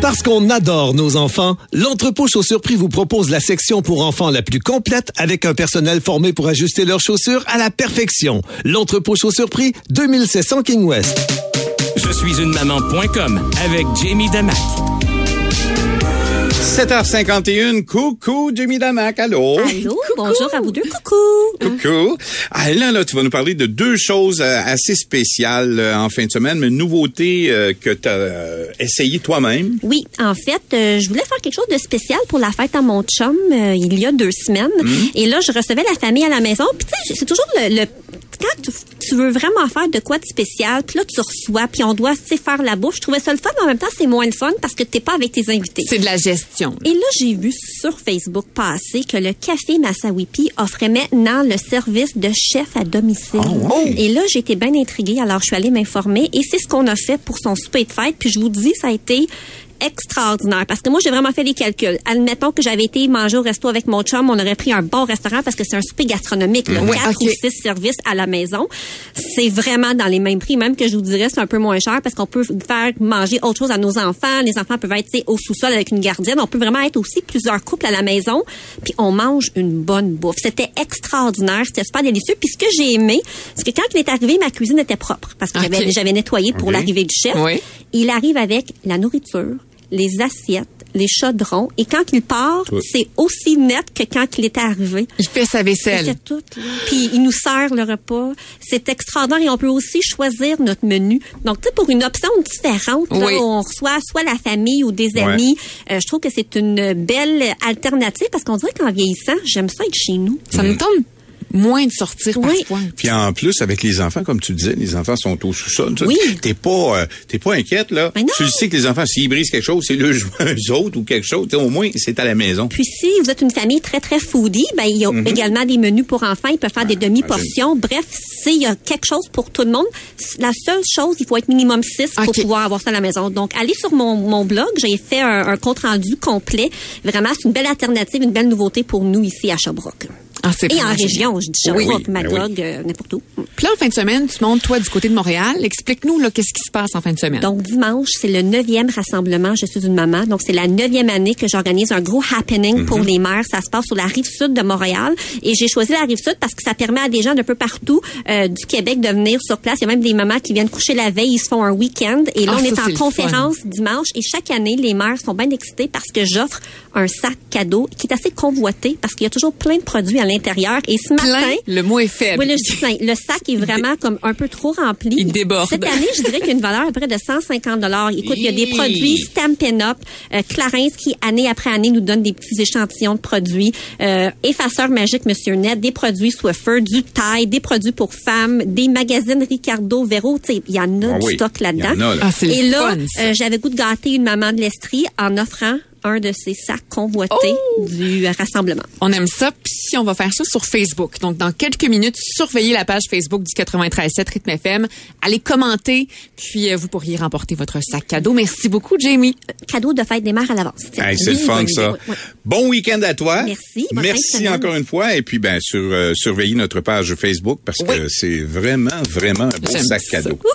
Parce qu'on adore nos enfants, l'entrepôt Chaussures Prix vous propose la section pour enfants la plus complète avec un personnel formé pour ajuster leurs chaussures à la perfection. L'entrepôt Chaussures Prix, 2700 King West. Je suis une maman.com avec Jamie Damac. 7h51, coucou, Jamie Damac, allô? Allô, coucou. Bonjour à vous deux, coucou. Coucou. Ah, là, tu vas nous parler de deux choses assez spéciales en fin de semaine, mais une nouveauté que tu as essayé toi-même. Oui, en fait, je voulais faire quelque chose de spécial pour la fête à mon chum il y a 2 semaines. Et là, je recevais la famille à la maison. Puis tu sais, c'est toujours le quand tu veux vraiment faire de quoi de spécial, puis là, tu reçois, puis on doit, tu sais, faire la bouffe. Je trouvais ça le fun, mais en même temps, c'est moins le fun parce que t'es pas avec tes invités. C'est de la gestion. Et là, j'ai vu sur Facebook passer que le Café Massawipi offrait maintenant le service de chef à domicile. Oh. Et là, j'ai été bien intriguée, alors je suis allée m'informer et c'est ce qu'on a fait pour son souper de fête. Puis je vous dis, ça a été extraordinaire. Parce que moi, j'ai vraiment fait les calculs. Admettons que j'avais été manger au resto avec mon chum, on aurait pris un bon restaurant parce que c'est un souper gastronomique. Là, 4 ou 6 services à la maison. C'est vraiment dans les mêmes prix. Même que je vous dirais, c'est un peu moins cher parce qu'on peut faire manger autre chose à nos enfants. Les enfants peuvent être au sous-sol avec une gardienne. On peut vraiment être aussi plusieurs couples à la maison. Puis on mange une bonne bouffe. C'était extraordinaire. C'était super délicieux. Puis ce que j'ai aimé, c'est que quand il est arrivé, ma cuisine était propre. Parce que j'avais nettoyé pour l'arrivée du chef. Oui. Il arrive avec la nourriture, les assiettes, les chaudrons. Et quand il part, c'est aussi net que quand il était arrivé. Il fait sa vaisselle. Il fait tout. Là. Puis il nous sert le repas. C'est extraordinaire. Et on peut aussi choisir notre menu. Donc, tu sais, pour une option différente, là, où on reçoit soit la famille ou des amis, je trouve que c'est une belle alternative parce qu'on dirait qu'en vieillissant, j'aime ça être chez nous. Ça me tombe moins de sortir parfois. Puis en plus, avec les enfants, comme tu disais, les enfants sont au sous-sol. Oui. T'es pas inquiète, là. Tu sais que les enfants, s'ils brisent quelque chose, c'est le jouet eux autres ou quelque chose. Au moins, c'est à la maison. Puis si vous êtes une famille très, très foodie, ben il y a également des menus pour enfants. Ils peuvent faire des demi-portions. Bref, il y a quelque chose pour tout le monde. La seule chose, il faut être minimum 6 pour pouvoir avoir ça à la maison. Donc, allez sur mon blog. J'ai fait un compte-rendu complet. Vraiment, c'est une belle alternative, une belle nouveauté pour nous ici à Sherbrooke. Et en région, je dis Sherbrooke, Magog, n'importe où. Puis là, en fin de semaine, tu montes, toi, du côté de Montréal. Explique-nous, là, qu'est-ce qui se passe en fin de semaine. Donc, dimanche, c'est le 9e rassemblement Je suis une maman. Donc, c'est la 9e année que j'organise un gros happening pour les mères. Ça se passe sur la Rive-Sud de Montréal. Et j'ai choisi la Rive-Sud parce que ça permet à des gens d'un peu partout du Québec de venir sur place. Il y a même des mamans qui viennent coucher la veille. Ils se font un week-end. Et là, on est en conférence dimanche. Et chaque année, les mères sont bien excitées parce que j'offre un sac cadeau qui est assez convoité parce qu'il y a toujours plein de produits à l'intérieur. Et ce matin... le mot est faible. Oui, là, je dis plein. Le sac est vraiment comme un peu trop rempli. Il déborde. Cette année, je dirais qu'il y a une valeur à près de 150 $. Écoute, il y a des produits Stampin' Up, Clarins qui, année après année, nous donne des petits échantillons de produits, Effaceur magique Monsieur Net, des produits Swiffer, du Tide, des produits pour femmes, des magazines Ricardo, Véro, tu sais, il y en a du stock là-dedans. Et là, j'avais goût de gâter une maman de l'Estrie en offrant un de ces sacs convoités du rassemblement. On aime ça, puis on va faire ça sur Facebook. Donc, dans quelques minutes, surveillez la page Facebook du 93.7 Rythme FM. Allez commenter, puis vous pourriez remporter votre sac cadeau. Merci beaucoup, Jamie. Cadeau de fête des mères à l'avance. C'est le fun, ça. Oui. Bon week-end à toi. Merci. Merci encore une fois. Et puis, surveillez notre page Facebook parce que c'est vraiment, vraiment un beau sac cadeau.